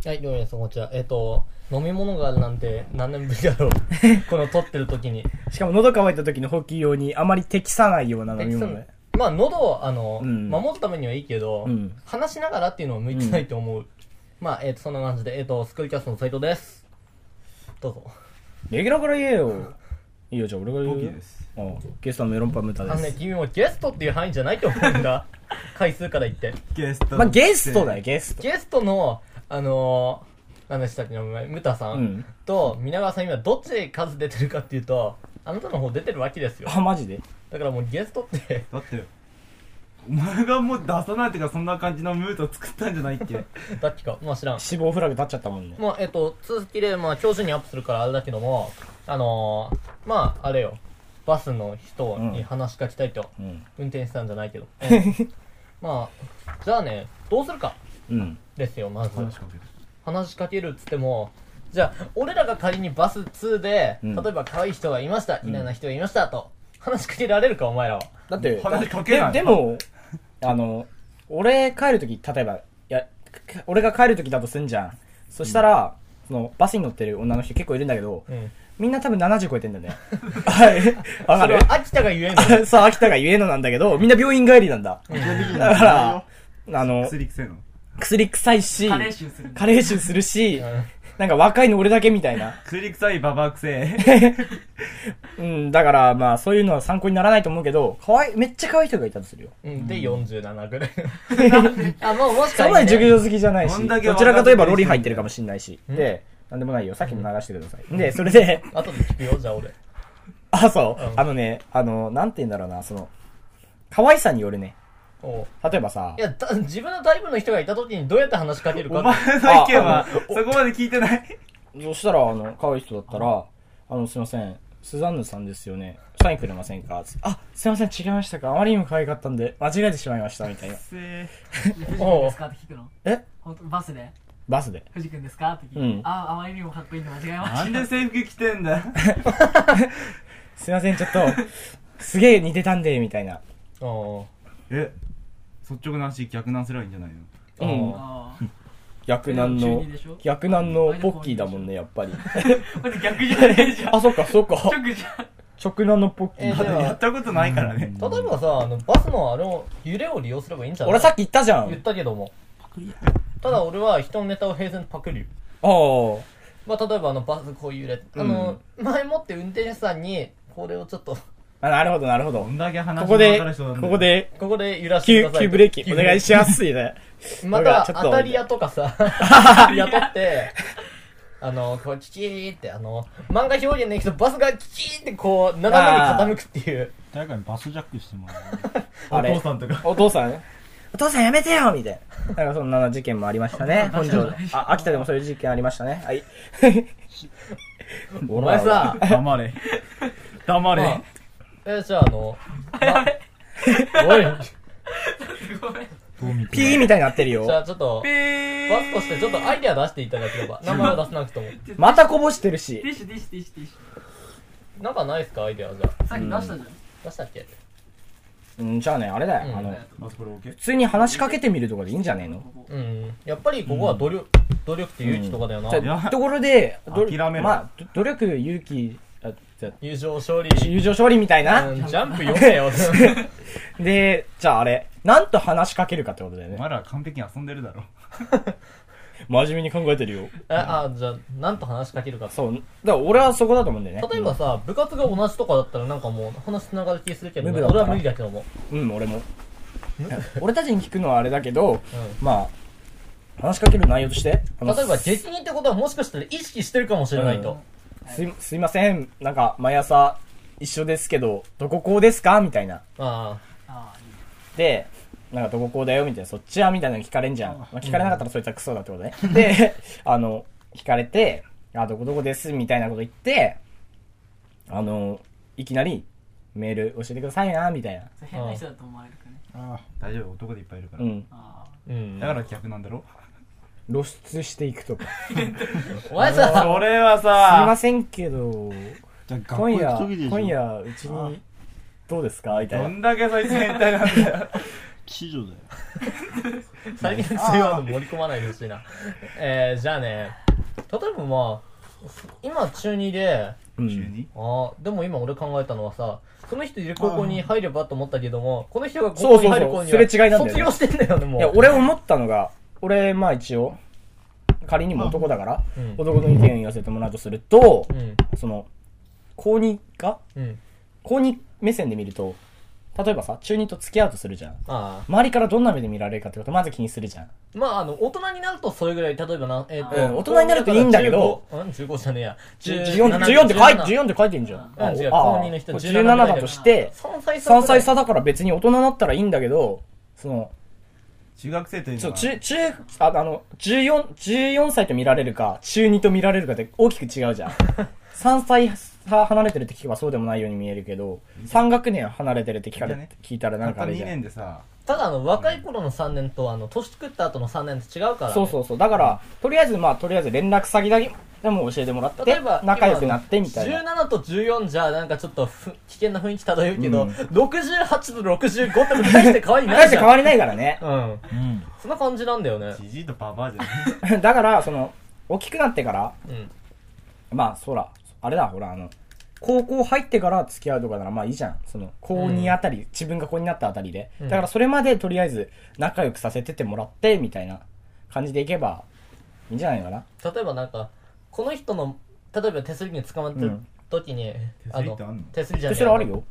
はい、どうも皆さん、こんにちは。飲み物があるなんて何年ぶりだろう。この撮ってる時に。 しかも喉乾いた時の補給用にあまり適さないような飲み物で。 まあ、喉を、守るためにはいいけど、話しながらっていうのは向いてないと思う。まあ、そんな感じで、スクールキャストの斉藤です。どうぞ。 レギュラーから言えよ。いいよ、じゃあ俺が言う。 ボキです。 ゲストのメロンパンムタです。 君もゲストっていう範囲じゃないと思うんだ。回数から言って。 ゲスト。 まあ、ゲストだよ、ゲスト。 ゲストの、何でしたっけ、ムタさんと皆川さん今どっちで数出てるかっていうと、あなたの方出てるわけですよ。 あ、マジで？ だからもうゲストって。 だって、お前がもう出さないっていうかそんな感じのムード作ったんじゃないっけだっけか、まあ知らん。 死亡フラグ立っちゃったもんね。 まあ、続きで、まあ今日中にアップするからあれだけども、まあ、あれよ。バスの人に話しかけたいと、運転手さんじゃないけど。まあ、じゃあね、どうするか。ですよ、まず。話しかけるっつっても、じゃあ、俺らが仮にバス2で、例えば可愛い人がいました、嫌な人がいましたと、話しかけられるか、お前らは。 だって、 話しかけない。 でも、俺帰るとき、例えば、俺が帰るときだとすんじゃん。そしたら、その、バスに乗ってる女の人結構いるんだけど、みんな多分70超えてんだよね。はい。わかる？ 秋田が言えんのそう、秋田が言えんのなんだけど、みんな病院帰りなんだ。だから、 薬臭いの？ 薬臭いし、 加齢臭する。 加齢臭するし、なんか若いの俺だけみたいな。 薬臭いババア臭い。 だからまあそういうのは参考にならないと思うけど、めっちゃ可愛い人がいたとするよ。 で、47ぐらい。あ、もうもしかそんなに熟女好きじゃないし、 どどちらかといえばロリ入ってるかもしんないし。で、なんでもないよ。さっきも流してください。で、それで、 後で聞くよ、じゃあ俺。 あ、そう。なんて言うんだろうな、可愛さによるね。例えばさ、 いや、自分のタイプの人がいた時にどうやって話しかけるか。 お前の意見はそこまで聞いてない。 そしたら、可愛い人だったら、すいません、スザンヌさんですよね。サインくれませんか？あ、すいません、違いましたか？あまりにも可愛かったんで、間違えてしまいました、みたいな。 藤君ですかって聞くの？バスでバスで。 藤君ですかって聞いて、あまりにもかっこいいんで間違えました。 なんで制服着てんだよ。 すいません、ちょっと、すげえ似てたんで、みたいな。 率直な話逆難すればいいんじゃないの？ 逆難のポッキーだもんね、やっぱり。 逆じゃねえじゃん。 あ、そっか。 直じゃん。 直難のポッキー。 やったことないからね。 例えばさ、バスの揺れを利用すればいいんじゃない？ 俺さっき言ったじゃん。 言ったけども。ただ俺は人のネタを平然とパクるよ。まあ例えばバスこういう揺れ。前もって運転手さんに、これをちょっと。 なるほど。 どんだけ話ここで揺らしてください。急ブレーキお願いしますね。 また、当たり屋とかさ、雇って、こう、キキーって、漫画表現でいくとバスがキキーってこう、斜めに傾くっていう。 誰かにバスジャックしてもらう。お父さんとか。 お父さんやめてよみたいな。なんかそんな事件もありましたね。本庄で。秋田でもそういう事件ありましたね。はい。 お前さ、 黙れ。 じゃあおい。 ピーみたいになってるよ。 じゃあちょっと、バスとしてちょっとアイデア出していただければ。名前を出さなくても。 またこぼしてるし。 ティッシュ。 なんかないっすか、アイデアじゃあ。 さっき出したじゃん。 出したっけ？ じゃあね、あれだよ。普通に話しかけてみるとかでいいんじゃねえの？ やっぱりここは努力って勇気とかだよな。 ところで、 まあ、努力、勇気、 友情勝利みみたいな。 ジャンプ読めよ。 で、じゃああれ、なんと話しかけるかってことだよね。 お前ら完璧に遊んでるだろ。 真面目に考えてるよ。 じゃあ、なんと話しかけるか。 そう。だから俺はそこだと思うんだよね。 例えばさ、部活が同じとかだったらなんかもう話つながる気するけど、俺は無理だけども。 俺も。俺たちに聞くのはあれだけど、まあ、話しかける内容として。 例えば、激似ってことはもしかしたら意識してるかもしれないと。 すいません。なんか、毎朝一緒ですけど、どここうですかみたいな。で、なんかどここうだよみたいな、そっちはみたいなの聞かれんじゃん。聞かれなかったらそいつはクソだってことね。で、聞かれて、どこどこですみたいなこと言って、いきなりメール教えてくださいな、みたいな。 変な人だと思われるかね。 大丈夫、男でいっぱいいるから。だから逆なんだろ？ 露出していくとか。 お前さ、 それはすいさ、 ませんけど、今夜、 うちにどうですかみたいな。 どんだけそいつ変態なんだよ。 地女だよ。 最近そういうの盛り込まないでほしいな。じゃあね、例えばまあ、今中2で、 中2？ でも今俺考えたのはさ、その人いる高校に入ればと思ったけども、この人が高校に入る子にはすれ違いなんだよね卒業してんだよね、もう。 いや、俺思ったのが、俺、まあ一応、仮にも男だから、男の意見を言わせてもらうとすると、その、高2が、高2目線で見ると、例えばさ、中2と付き合うとするじゃん。周りからどんな目で見られるかってことまず気にするじゃん。 まあ、大人になるとそれぐらい、例えばな、 大人になるといいんだけど、 15じゃねえや。 14って書いてんじゃん。 違う、高2の人 17だとして、3歳差だから別に大人だったらいいんだけど、その、 中学生というのは 14歳と見られるか、中2と見られるかって大きく違うじゃん。3歳差離れてるって聞けばそうでもないように見えるけど、3学年離れてるって聞いたらなんかあれじゃん。 2年でさ、 ただ若い頃の3年と年食った後の3年って違うからね。 そう。だから、とりあえず連絡先だけでも教えてもらって、仲良くなってみたいな。 17と14じゃなんかちょっと危険な雰囲気漂うけど、68と65っても大して変わりないじゃん。 大して変わりないからね。 そんな感じなんだよね。 じじいとババアじゃない。 だから、大きくなってから、まあ、あれだ、ほら、高校入ってから付き合うとかならまあいいじゃん。高2あたり、自分が高2になったあたりで。だからそれまでとりあえず仲良くさせてってもらって、みたいな感じでいけばいいんじゃないのかな。 例えばなんか、この人の、例えば手すりに捕まってる時に、手すりじゃない。 手すりあるよ。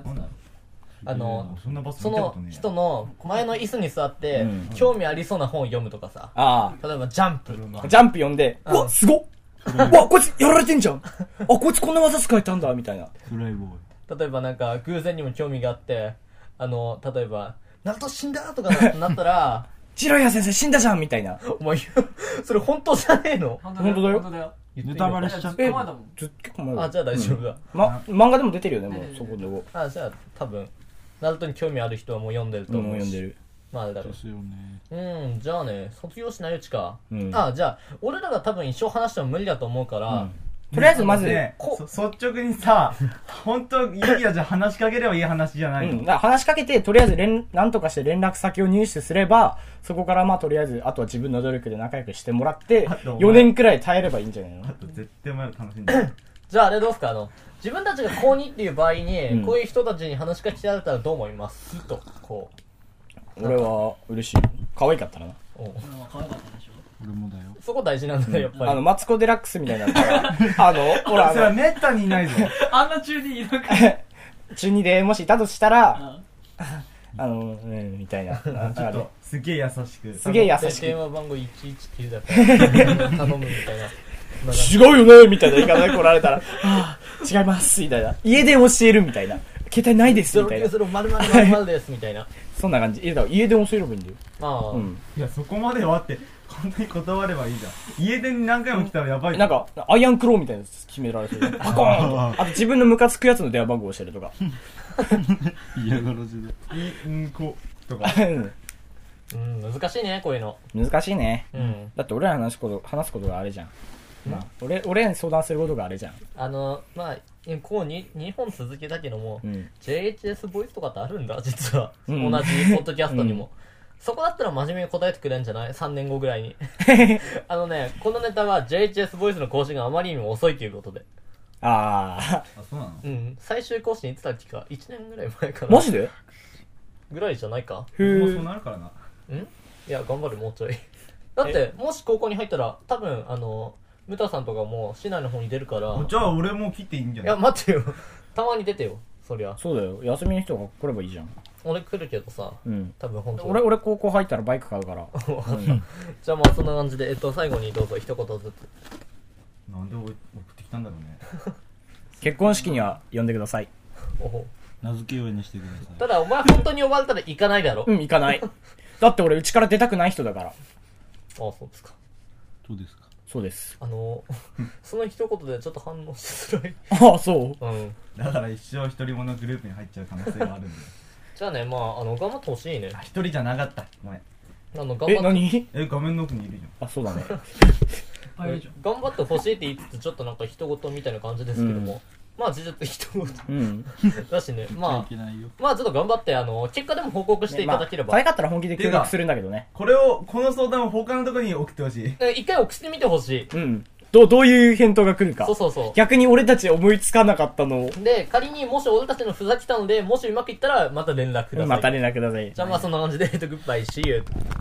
その人の前の椅子に座って、興味ありそうな本を読むとかさ。例えばジャンプ。 ジャンプ読んで、うわ、すごっうわ、こいつやられてんじゃんこいつこんな技使えたんだみたいな。 例えばなんか、偶然にも興味があって、例えば、ナルト死んだとかなったら、 ジロヤ先生死んだじゃんみたいな。 お前、それ本当じゃねえの？ 本当だよ。 ネタバレしちゃった。 結構前だ。じゃあ大丈夫だ。 漫画でも出てるよね、もう、そこでも。 じゃあ多分、ナルトに興味ある人はもう読んでると思う。 もう読んでる。 まああれだろう。 ですよね。 じゃあね、卒業しないうちか。じゃあ、俺らが多分一生話しても無理だと思うから、 とりあえずまず、 率直にさ、本当いいやじゃ話しかければいい話じゃないの。 だから話しかけて、とりあえずなんとかして連絡先を入手すれば、そこからまあとりあえず、あとは自分の努力で仲良くしてもらって、4年くらい耐えればいいんじゃないの？ あと絶対お前ら楽しんでる。 じゃああれどうすか自分たちが高2っていう場合に、こういう人たちに話しかけられたらどう思いますと、こう。俺は嬉しい。可愛かったらな。 俺は可愛かったでしょ。 俺もだよ。 そこ大事なんだね、やっぱり。 マツコデラックスみたいな。ほら、 それはめったにいないぞ。 あんな中2いるか。 中2でもしいたとしたら、みたいな。 すげえ優しく。 すげえ優しく。 電話番号119だから頼むみたいな。 違うよねみたいな言い方で来られたら、違いますみたいな。家電教えるみたいな。携帯ないですみたいな。 090ですみたいな。 そんな感じ。家電教えればいいんだよ。 いや、そこまではって、こんなに断ればいいじゃん。家電に何回も来たらやばい。 なんか、アイアンクローみたいなやつ決められてる。パコーンと。あと自分のムカつくやつの電話番号を教えるとか。 嫌がらせで。 とか。 難しいね、こういうの。 難しいね。だって俺ら話すことがあれじゃん。俺らに相談することがあれじゃん。 まあ、こう2本続けたけども、JHS ボイスとかってあるんだ、実は。同じポッドキャストにも。そこだったら真面目に答えてくれるんじゃない ?3 年後ぐらいに。このネタは JHS ボイスの更新があまりにも遅いということで。 そうなの？ 最終更新いつだっけか ?1 年ぐらい前かな。 マジでぐらいじゃないか。 もうそうなるからな。 いや、頑張る、もうちょい。だって、もし高校に入ったら、多分、ムタさんとかも市内の方に出るから。 じゃあ俺も切っていいんじゃない？ いや、待ってよ。たまに出てよ、そりゃ。 そうだよ。休みの人が来ればいいじゃん。 俺来るけどさ、多分本当俺高校入ったらバイク買うから。 じゃあまあそんな感じで、最後にどうぞ一言ずつ。 なんで送ってきたんだろうね。 結婚式には呼んでください。 名付け親にしてください。 ただお前本当に呼ばれたら行かないだろ。 行かない。だって俺うちから出たくない人だから。 そうですか。 そうですか。 そうです。 その一言でちょっと反応しづらい。 そう。 だから一生一人者グループに入っちゃう可能性があるんだよ。 じゃあね、まあ頑張ってほしいね。 一人じゃなかった。ごめん。 何？ 画面の奥にいるじゃん。そうだね。 頑張ってほしいって言いつつちょっとなんか人事みたいな感じですけども、 まあ、事実人だしね。まあ、ちょっと頑張って、結果でも報告していただければ。 可愛かったら本気で協力するんだけどね。 この相談を他のところに送ってほしい。 一回送ってみてほしい。 うん。どういう返答が来るか。 そう。 逆に俺たち思いつかなかったのを。 で、仮にもし俺たちのふざけたので、もしうまくいったら、また連絡ください。 また連絡ください。 じゃあまあそんな感じで、グッバイ、See you。